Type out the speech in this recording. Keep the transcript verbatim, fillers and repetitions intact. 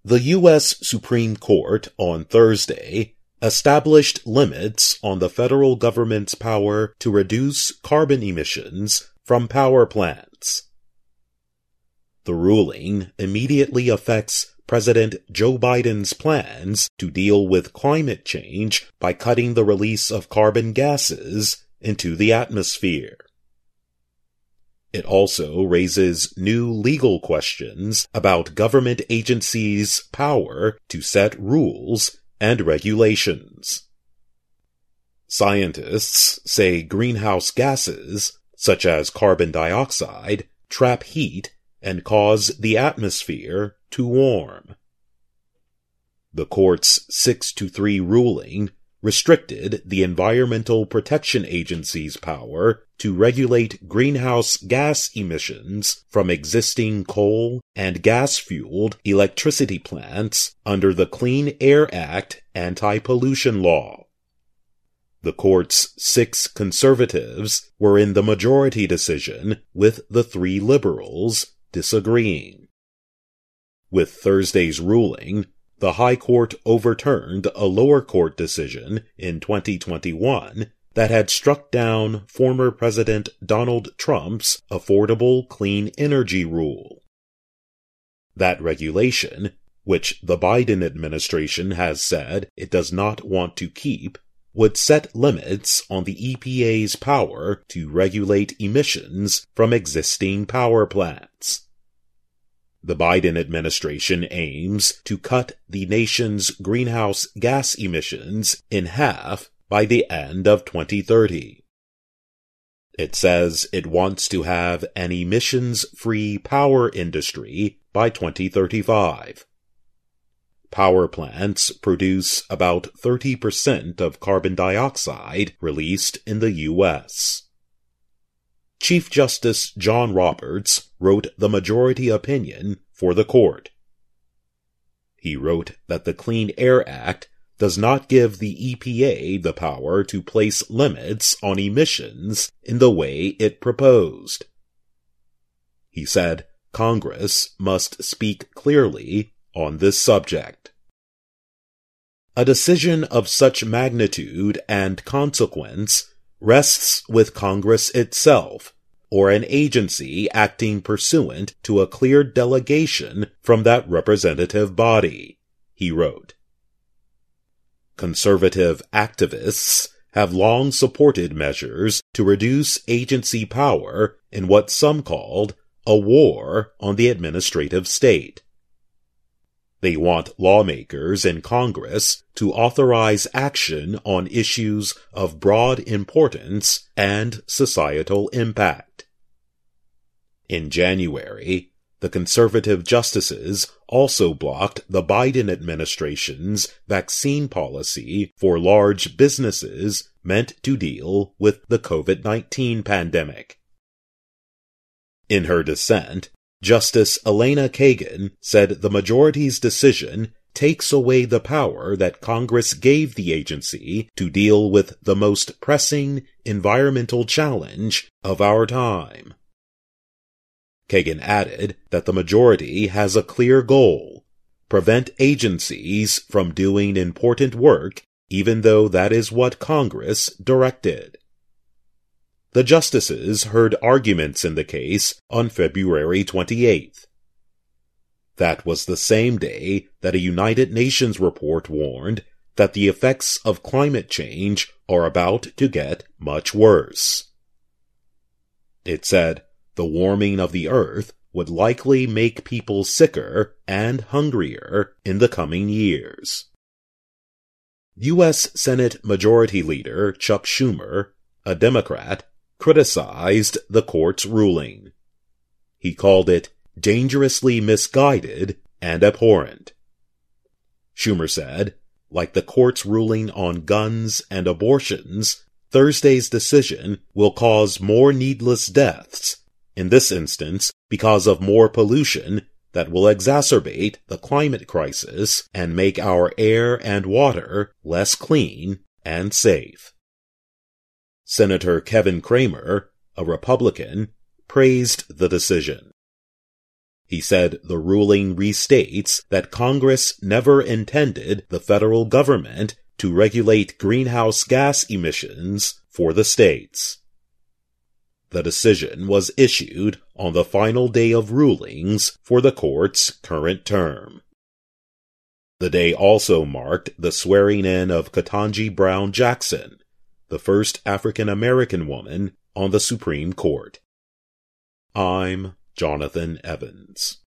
The U S Supreme Court on Thursday established limits on the federal government's power to reduce carbon emissions from power plants. The ruling immediately affects President Joe Biden's plans to deal with climate change by cutting the release of carbon gases into the atmosphere. It also raises new legal questions about government agencies' power to set rules and regulations. Scientists say greenhouse gases, such as carbon dioxide, trap heat and cause the atmosphere to warm. The court's six to three ruling restricted the Environmental Protection Agency's power to regulate greenhouse gas emissions from existing coal and gas-fueled electricity plants under the Clean Air Act anti-pollution law. The court's six conservatives were in the majority decision, with the three liberals disagreeing. With Thursday's ruling, the High Court overturned a lower court decision in twenty twenty-one that had struck down former President Donald Trump's Affordable Clean Energy Rule. That regulation, which the Biden administration has said it does not want to keep, would set limits on the E P A's power to regulate emissions from existing power plants. The Biden administration aims to cut the nation's greenhouse gas emissions in half by the end of twenty thirty. It says it wants to have an emissions-free power industry by twenty thirty-five. Power plants produce about thirty percent of carbon dioxide released in the U S Chief Justice John Roberts wrote the majority opinion for the court. He wrote that the Clean Air Act does not give the E P A the power to place limits on emissions in the way it proposed. He said Congress must speak clearly on this subject. A decision of such magnitude and consequence rests with Congress itself, or an agency acting pursuant to a clear delegation from that representative body, he wrote. Conservative activists have long supported measures to reduce agency power in what some called a war on the administrative state. They want lawmakers in Congress to authorize action on issues of broad importance and societal impact. In January, the conservative justices also blocked the Biden administration's vaccine policy for large businesses meant to deal with the COVID nineteen pandemic. In her dissent, Justice Elena Kagan said the majority's decision takes away the power that Congress gave the agency to deal with the most pressing environmental challenge of our time. Kagan added that the majority has a clear goal: prevent agencies from doing important work, even though that is what Congress directed. The justices heard arguments in the case on February twenty-eighth. That was the same day that a United Nations report warned that the effects of climate change are about to get much worse. It said the warming of the Earth would likely make people sicker and hungrier in the coming years. U S Senate Majority Leader Chuck Schumer, a Democrat, criticized the court's ruling. He called it dangerously misguided and abhorrent. Schumer said, like the court's ruling on guns and abortions, Thursday's decision will cause more needless deaths, in this instance because of more pollution that will exacerbate the climate crisis and make our air and water less clean and safe. Senator Kevin Cramer, a Republican, praised the decision. He said the ruling restates that Congress never intended the federal government to regulate greenhouse gas emissions for the states. The decision was issued on the final day of rulings for the court's current term. The day also marked the swearing-in of Ketanji Brown Jackson, the first African-American woman on the Supreme Court. I'm Jonathan Evans.